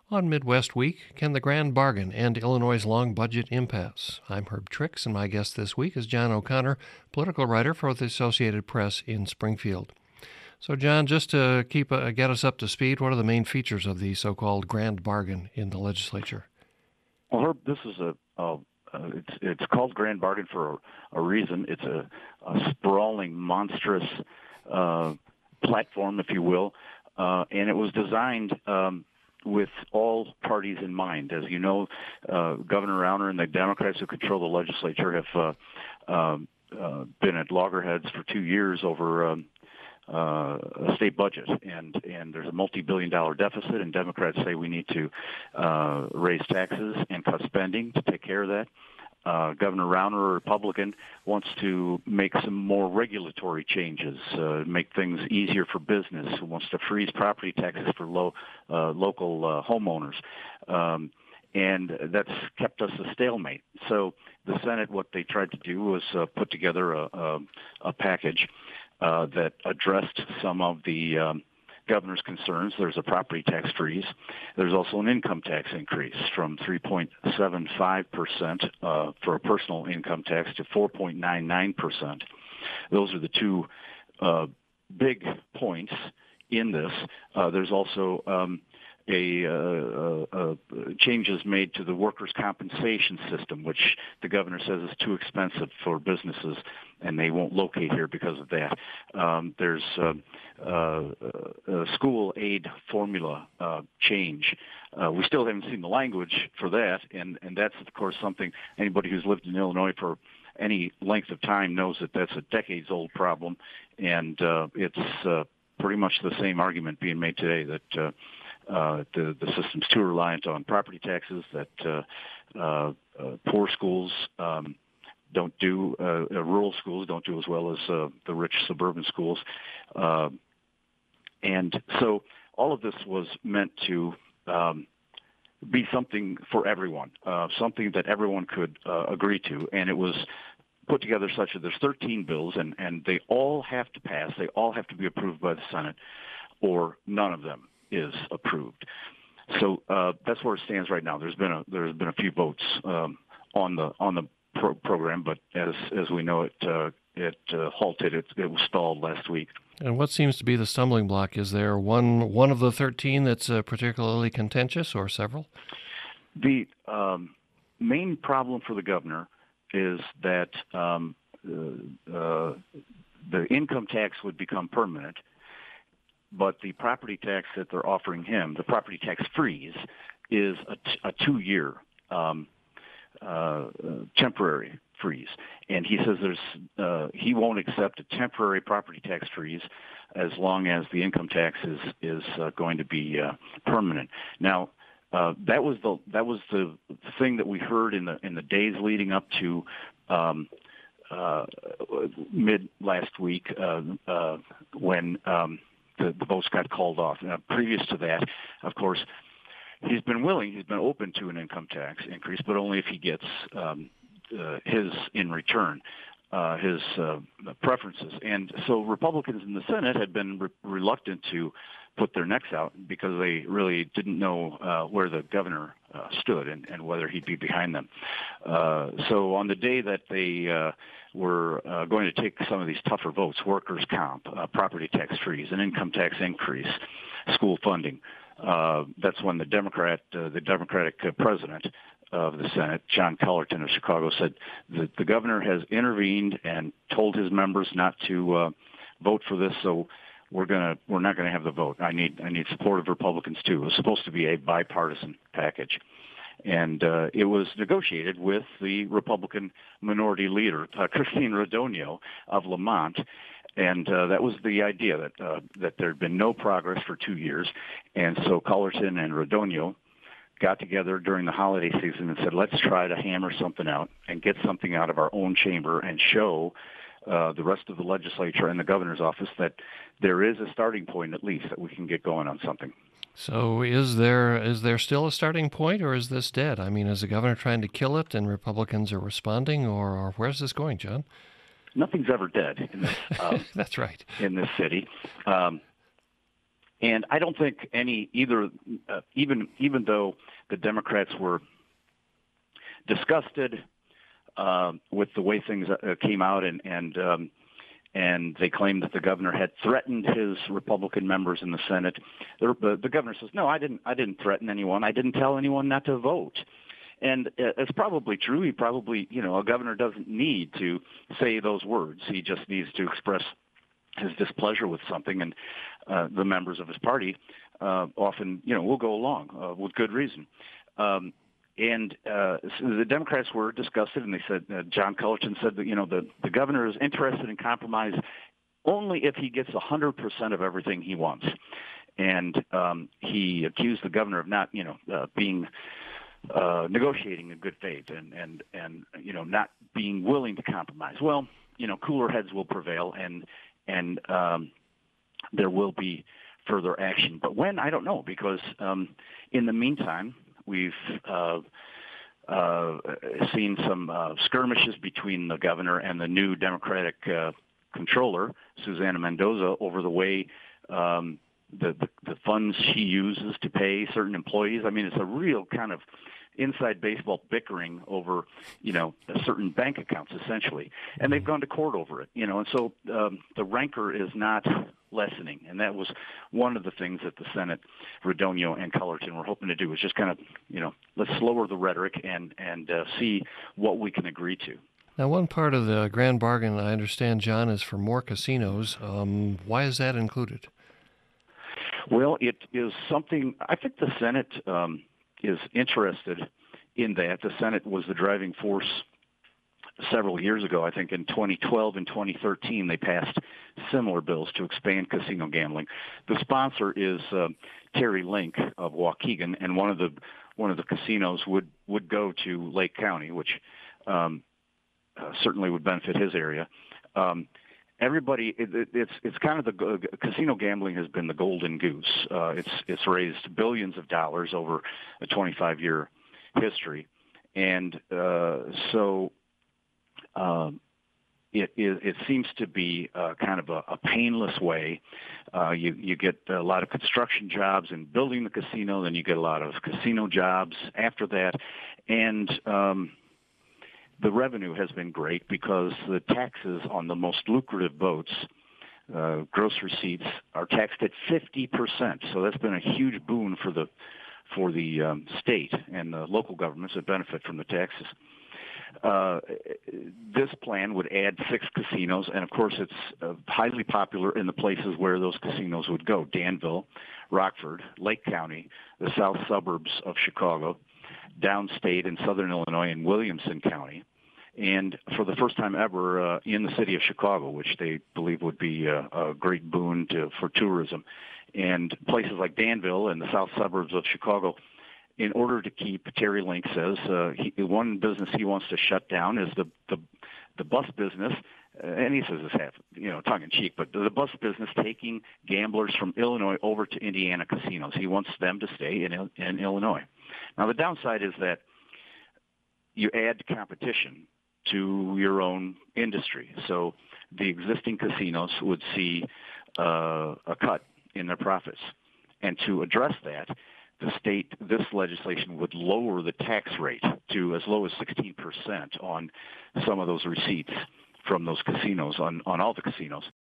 On Midwest Week, can the grand bargain end Illinois' long budget impasse? I'm Herb Trix, and my guest this week is John O'Connor, political writer for the Associated Press in Springfield. So, John, just to get us up to speed, what are the main features of the so-called grand bargain in the legislature? Well, Herb, this is it's called grand bargain for a reason. It's a sprawling, monstrous platform, if you will, and it was designed with all parties in mind. As you know, Governor Rauner and the Democrats who control the legislature have been at loggerheads for 2 years over a state budget, and there's a multi-billion-dollar deficit, and Democrats say we need to raise taxes and cut spending to take care of that. Governor Rauner, a Republican, wants to make some more regulatory changes, make things easier for business, wants to freeze property taxes for local homeowners. And that's kept us a stalemate. So the Senate, what they tried to do was put together a package that addressed some of the governor's concerns. There's a property tax freeze. There's also an income tax increase from 3.75% for a personal income tax to 4.99%. Those are the two big points in this. There's also changes made to the workers' compensation system, which the governor says is too expensive for businesses, and they won't locate here because of that. There's a school aid formula change. We still haven't seen the language for that, and that's, of course, something anybody who's lived in Illinois for any length of time knows that that's a decades-old problem, and it's pretty much the same argument being made today that the system's too reliant on property taxes, that poor schools don't do, rural schools don't do as well as the rich suburban schools. And so all of this was meant to be something for everyone, something that everyone could agree to. And it was put together such that there's 13 bills, and they all have to pass. They all have to be approved by the Senate, or none of them is approved. So that's where it stands right now. There's been a few votes on the program, but as we know, it halted. It was stalled last week. And what seems to be the stumbling block? Is there one of the 13 that's particularly contentious, or several? The main problem for the governor is that the income tax would become permanent, but the property tax that they're offering him, the property tax freeze, is a 2-year temporary freeze. And he says he won't accept a temporary property tax freeze as long as the income tax is going to be permanent. Now, that was the thing that we heard in the days leading up to mid last week when the votes got called off. Now, previous to that, of course, he's been open to an income tax increase, but only if he gets his in return, his preferences. And so Republicans in the Senate had been reluctant to put their necks out because they really didn't know where the governor stood and whether he'd be behind them. So on the day that they were going to take some of these tougher votes, workers' comp, property tax freeze, an income tax increase, school funding, that's when the Democratic president of the Senate, John Cullerton of Chicago, said that the governor has intervened and told his members not to vote for this, so we're not gonna have the vote. I need support of Republicans too. It was supposed to be a bipartisan package, and it was negotiated with the Republican minority leader, Christine Radogno of Lamont. And that was the idea that there had been no progress for 2 years, and so Cullerton and Radogno got together during the holiday season and said, let's try to hammer something out and get something out of our own chamber and show the rest of the legislature and the governor's office that there is a starting point, at least, that we can get going on something. So is there still a starting point, or is this dead? I mean, is the governor trying to kill it and Republicans are responding, or where's this going, John? Nothing's ever dead in this. That's right. In this city. And I don't think even though the Democrats were disgusted with the way things came out, and they claimed that the governor had threatened his Republican members in the Senate. The governor says, "No, I didn't threaten anyone. I didn't tell anyone not to vote." And it's probably true. He probably, a governor doesn't need to say those words. He just needs to express his displeasure with something, and the members of his party often, will go along with good reason. So the Democrats were disgusted, and they said, John Cullerton said that, the governor is interested in compromise only if he gets 100% of everything he wants. And he accused the governor of not, being negotiating in good faith and not being willing to compromise. Well, cooler heads will prevail, and there will be further action. But when, I don't know, because in the meantime, we've seen some skirmishes between the governor and the new Democratic controller, Susana Mendoza, over the way the funds she uses to pay certain employees. I mean, it's a real kind of inside baseball bickering over, certain bank accounts, essentially. And they've gone to court over it, and so the rancor is not lessening. And that was one of the things that the Senate, Radonio and Cullerton, were hoping to do, is just kind of, let's lower the rhetoric and see what we can agree to. Now, one part of the grand bargain, I understand, John, is for more casinos. Why is that included? Well, it is something, I think the Senate is interested in that. The Senate was the driving force several years ago. I think in 2012 and 2013, they passed similar bills to expand casino gambling. The sponsor is Terry Link of Waukegan, and one of the casinos would go to Lake County, which certainly would benefit his area. Everybody, it's kind of the casino gambling has been the golden goose. It's raised billions of dollars over a 25-year history, and so it seems to be kind of a painless way. You get a lot of construction jobs in building the casino, then you get a lot of casino jobs after that, and the revenue has been great because the taxes on the most lucrative boats, gross receipts, are taxed at 50%. So that's been a huge boon for the state and the local governments that benefit from the taxes. This plan would add 6 casinos, and of course it's highly popular in the places where those casinos would go: Danville, Rockford, Lake County, the south suburbs of Chicago, downstate in southern Illinois in Williamson County, and for the first time ever in the city of Chicago, which they believe would be a great boon for tourism. And places like Danville and the south suburbs of Chicago, in order to keep, Terry Link says, one business he wants to shut down is the bus business, and he says this half, tongue-in-cheek, but the bus business taking gamblers from Illinois over to Indiana casinos. He wants them to stay in Illinois. Now, the downside is that you add competition to your own industry. So the existing casinos would see a cut in their profits. And to address that, this legislation would lower the tax rate to as low as 16% on some of those receipts from those casinos, on all the casinos.